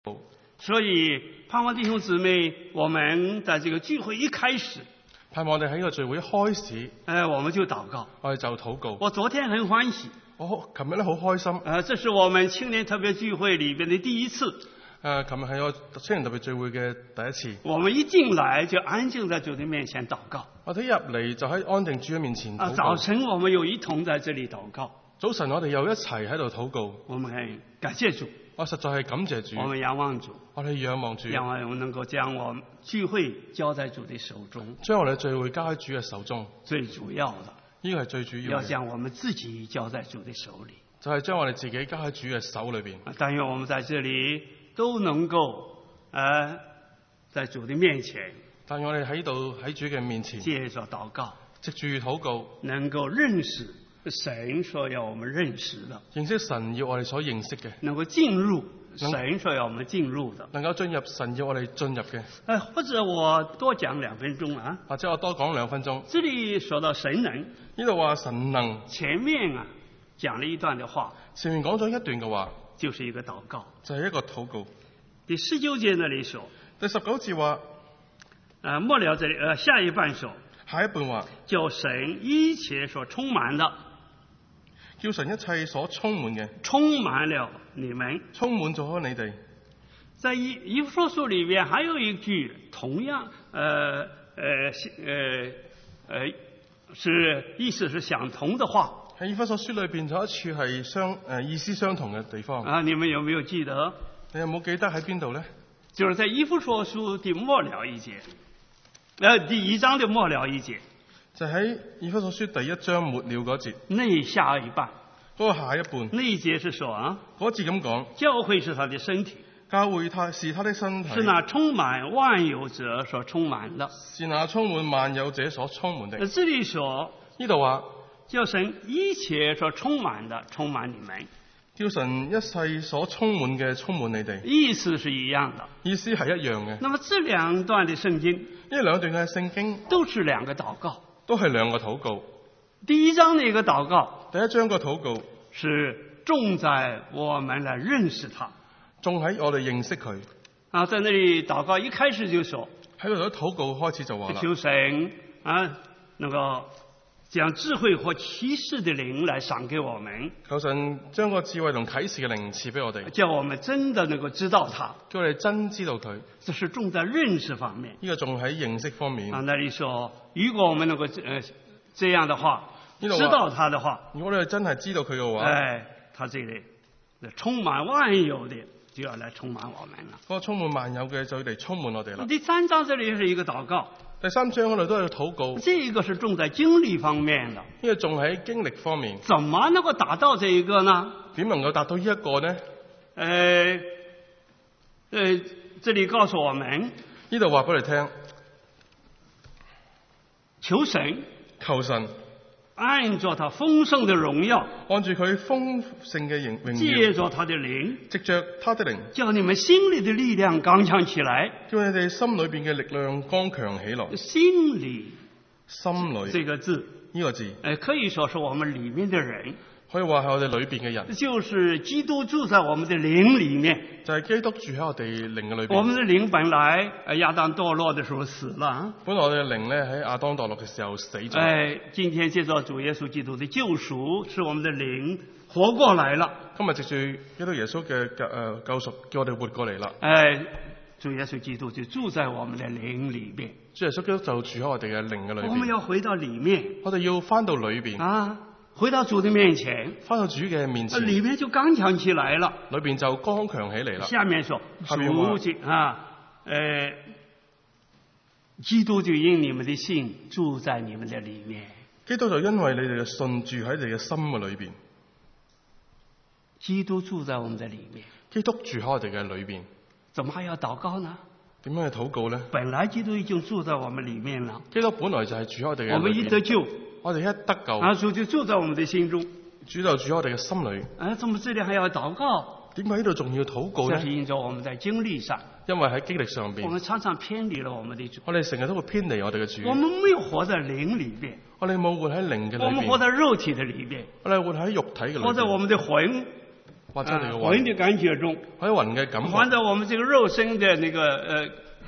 所以盼望弟兄姊妹，我們在這個聚會一開始， 盼望我哋喺呢個聚會一開始， 我們就禱告。 我哋就禱告。 我昨天很歡喜， 我琴日咧好開心。 這是我們青年特別聚會裏邊的第一次。 琴日係我青年特別聚會嘅第一次。 我們一進來就安靜在主的面前禱告。 我哋入嚟就喺安靜主嘅面前禱告。 早晨我們又一同在這裏禱告。 早晨我哋又一齊喺度禱告。 我們很感謝主。 我實在係感謝主。 我們仰望主。 我哋仰望主。 仰望我們能夠將我們聚會交在主的手中。 將我哋聚會交喺主嘅手中。 最主要的。 呢個係最主要嘅。 要將我們自己交在主的手裏。 就係將我哋自己交喺主嘅手裏邊。 但願我們在這裏都能夠在主的面前。 但願我哋喺度喺主嘅面前。 借着禱告。 藉住禱告。 能夠認識神所要我們認識的。 認識神要我哋所認識嘅。 能夠進入神所要我們進入的。 能夠進入神要我哋進入嘅。 或者我多講2分鐘啊。 或者我多講2分鐘。 這裏說到神能。 呢度話神能。 前面講了一段的話。 前面講咗一段嘅話。 就是一個禱告。 就係一個禱告。 第19節那裏說。 第19節話。 末了這裏下一半說。 下一半話。 叫神一切所充滿的。 叫神一切所充滿嘅。 充滿了你們。充滿咗你哋。 在以弗所書裏邊還有一句同樣是意思是相同的話。 喺以弗所書裏邊有一處係意思相同嘅地方。 你們有沒有記得？ 你有冇記得喺邊度呢？ 就是在以弗所書的末了一節，第1章的末了一節。 就喺以弗所書第1章末了嗰節。 那下一半。 嗰個下一半。 那一節是說嗰節咁講。 教會是他的身體。 教會是他的身體。 是那充滿萬有者所充滿的。 是那充滿萬有者所充滿的。 這裏說。 呢度話。 叫神一切所充滿的充滿你們。 叫神一切所充滿嘅充滿你哋。 意思是一樣的。 意思係一樣嘅。 那麼這2段的聖經。 呢2段嘅聖經。 都是2個禱告。 都係2個禱告。 第1章的一個禱告。 第1章個禱告。 是重在我們來認識他。 重喺我哋認識佢。 在那裏禱告一開始就說。 喺度禱告開始就話啦。 求神能夠將智慧和啟示的靈來賞給我們。 求神將個智慧同啟示嘅靈賜俾我哋。 叫我們真的能夠知道他。 叫我哋真知道佢。 這是重在認識方面。 呢個重喺認識方面。 那裏說，如果我們能夠這樣的話，知道他的話， 如果我哋真係知道佢嘅話， 他這裏充滿萬有的就要來充滿我們了。 嗰個充滿萬有嘅就要嚟充滿我哋啦。 第3章這裏是一個禱告。 第3章嗰度都係禱告。 這個是重在經歷方面的。 呢個重喺經歷方面。 怎麼能夠達到這一個呢？ 點能夠達到呢一個呢？ 這裏告訴我們， 呢度話俾你聽， 求神。 求神。 按照他豐盛的榮耀， 按住佢豐盛嘅榮耀， 借着他的靈， 藉着他的靈， 叫你們心裏的力量剛強起來， 叫你哋心裏邊嘅力量剛強起來。 心裏這個字， 呢個字， 可以說是我們裏面的人， 可以話係我哋裏邊嘅人， 就是基督住在我們的靈裏面， 就係基督住喺我哋靈嘅裏邊。 我們的靈本來亞當墮落的時候死了， 本來我哋嘅靈咧喺亞當墮落嘅時候死咗。 今天借着主耶穌基督的救贖，使我們的靈活過來了。 今日藉住基督耶穌嘅救贖，叫我哋活過嚟啦。 主耶穌基督就住在我們的靈裏面。 主耶穌基督就住喺我哋嘅靈嘅裏邊。 我們要回到裏面， 我哋要翻到裏邊回到主的面前， 翻到主嘅面前， 裏面就剛強起來了， 裏邊就剛強起嚟啦。 下面說，基督就因你們的信住在你們的裏面。 基督就因為你哋嘅信住喺你嘅心嘅裏邊。 基督住在我們的裏面。 基督住喺我哋嘅裏邊。 怎麼還要禱告呢？ 點樣去禱告呢？ 本來基督已經住在我們裏面了。 基督本來就係住喺我哋嘅裏邊。 我們一得救， 我哋一得救， 主就住在我們的心中。 主就住喺我哋嘅心裏。 怎麼這裏還要禱告？ 點解呢度仲要禱告呢？ 這是因着我們在經歷上， 因為喺經歷上邊， 我們常常偏離了我們的主。 我哋成日都會偏離我哋嘅主。 我們沒有活在靈裏邊， 我哋冇活喺靈嘅裏邊。 我們活在肉體的裏邊， 我哋活喺肉體嘅裏邊。 活在我們的魂， 或者你嘅魂的感覺中， 喺魂嘅感覺， 放在我們這個肉身的那個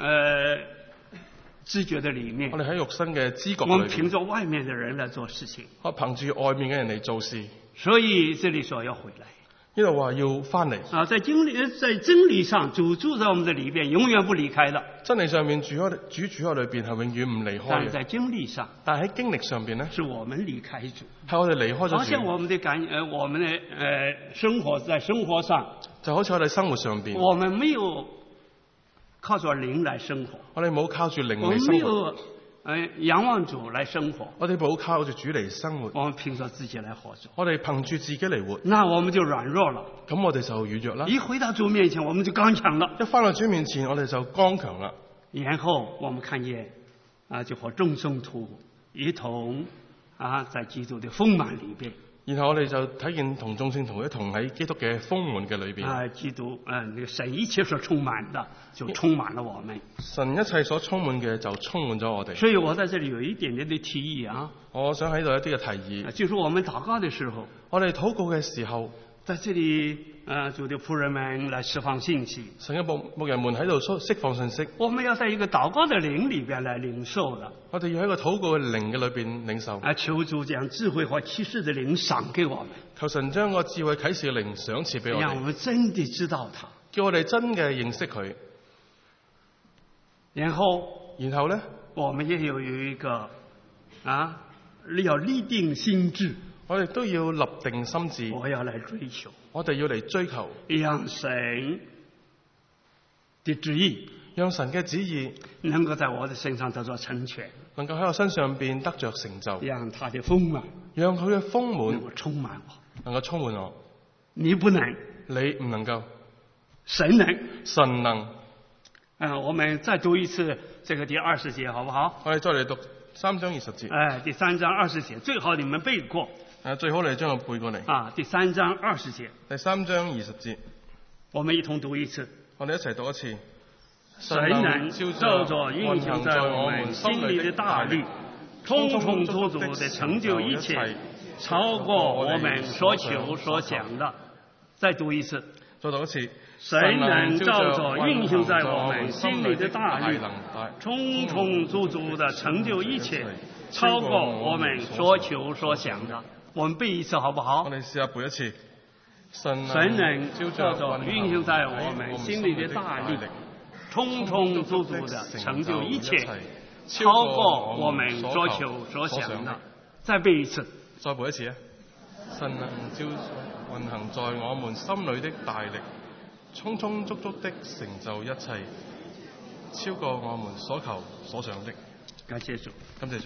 知覺的裡面我，哋喺肉身嘅知覺我們裏邊， 憑着外面的人來做事情。 我憑住外面嘅人嚟做事。 所以這裡說要回來呢度話要翻嚟， 啊，在真理上，主住在我們的裡邊，永遠不離開的。 真理上面主喺裏邊係永遠唔離開嘅。 但是在經歷上， 但係喺經歷上邊咧， 是我們離開主。 係我哋離開好咗主。 像我們的生活在生活上， 就好似我哋生活上邊， 我們沒有靠着靈來生活， 我哋冇靠住靈我們沒嚟生活， 有仰望主來生活， 我哋冇靠住主嚟生活， 我們憑着自己來活着， 我哋憑住自己嚟活， 那我們就軟弱了。 咁我哋就軟弱啦。 一回到主面前，我們就剛強了。 一翻到主面前，我哋就剛強啦。 然後我們看見就和眾聖徒一同在基督的豐滿裡邊。 然後我哋就睇見同眾聖徒一同喺基督嘅豐滿嘅裏邊。 基督那個神一切所充滿的，就充滿了我們。 神一切所充滿嘅就充滿咗我哋。 所以我在這裡有一點點的提議啊， 我想喺度一啲嘅提議， 就是我們禱告的時候， 我哋禱告嘅時候， 在這裡主的僕人們來釋放信息， 神嘅牧人們喺度釋放信息， 我們要在一個禱告的靈裡邊來領受的。 我哋要喺個禱告嘅靈嘅裏邊領受。 求主將智慧和啟示的靈賞給我們， 求神將個智慧啟示嘅靈賞賜俾我讓我哋， 們真的知道它。 叫我哋真嘅認識佢。 然後呢， 我們也有一個要立定心志， 我哋都要立定心志， 我要來追求， 我哋要嚟追求， 讓神的旨意讓神嘅旨意能夠在我的身上得到成全， 能夠喺我身上邊得着成就， 讓他的豐滿， 讓佢嘅豐滿能夠充滿我。 能夠充滿我。 你不能， 你唔能夠， 神能。 神能。 我們再讀一次這個第20節，好不好？ 我哋再嚟讀3章20節。 第3章20節，最好你們背過。 最好你將佢背過嚟。 第3章20節。 第3章20節。 我們一同讀一次。 我哋一齊讀一次。 神能照着運行在我們心裡的大力，充充足足地成就一切，超過我們所求所想的。再讀一次。 再讀一次。 神能照着運行在我們心裡的大力，充充足足地成就一切，超過我們所求所想的。我們背一次好不好？ 我哋試下背一次。神能照着運行在我們心裡的大力，充充足足地成就一切，超過我們所求所想的。再背一次。 再背一次啊！神能照運行在我們心裡的大力，充充足足的成就一切，超過我們所求所想的。 感謝主， 感謝主。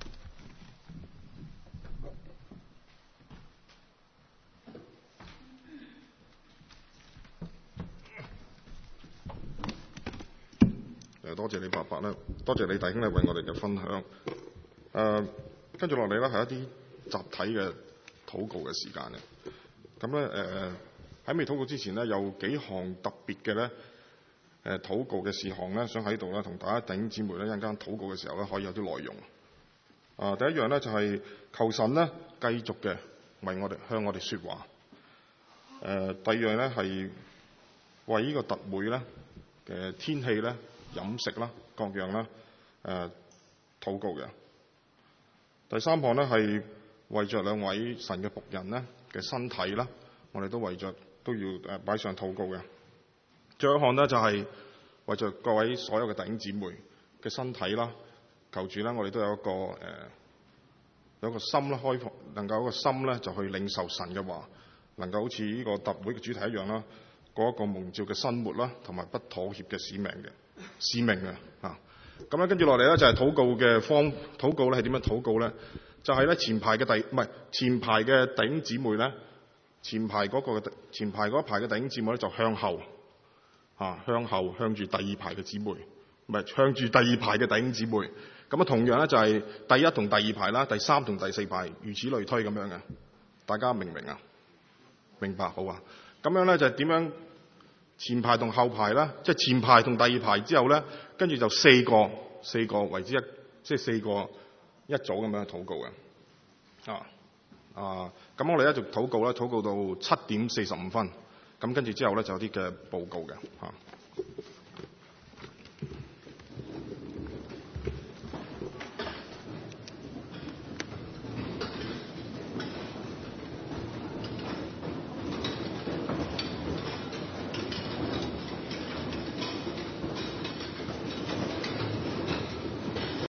多謝你伯伯啦，多謝你弟兄咧為我哋嘅分享。跟住落嚟咧係一啲集體嘅禱告嘅時間嘅。咁咧喺未禱告之前咧，有幾項特別嘅咧禱告嘅事項咧，想喺度咧同大家弟兄姊妹咧一陣間禱告嘅時候咧可以有啲內容。第一樣咧就係求神咧繼續嘅為我哋向我哋說話。第二樣咧係為呢個特會咧嘅天氣咧、飲食啦、各樣啦禱告嘅。第三項咧係為着兩位神嘅僕人咧嘅身體啦，我哋都為着都要擺上禱告嘅。最後一項咧就係為着各位所有嘅弟兄姊妹嘅身體啦，求主咧我哋都有一個有一個心啦，開放能夠有一個心咧就去領受神嘅話，能夠好似呢個特會嘅主題一樣啦，過一個蒙召嘅生活啦，同埋不妥協嘅使命嘅啊。咁咧跟住落嚟咧就係禱告嘅禱告咧係點樣禱告咧？就係咧前排嘅弟兄姊妹咧，前排嗰一排嘅弟兄姊妹咧就向後向住第二排嘅姊妹，唔係向住第二排嘅弟兄姊妹。咁同樣咧就係第一同第二排啦，第三同第四排，如此類推咁樣嘅。大家明唔明啊？明白，好啊。咁樣咧就係點樣？前排同後排啦，即係前排同第二排之後咧，跟住就四個為之即係四個一組咁樣禱告嘅。咁我哋一直禱告啦，禱告到7點45分。 咁跟住之後咧就有啲嘅報告嘅嚇。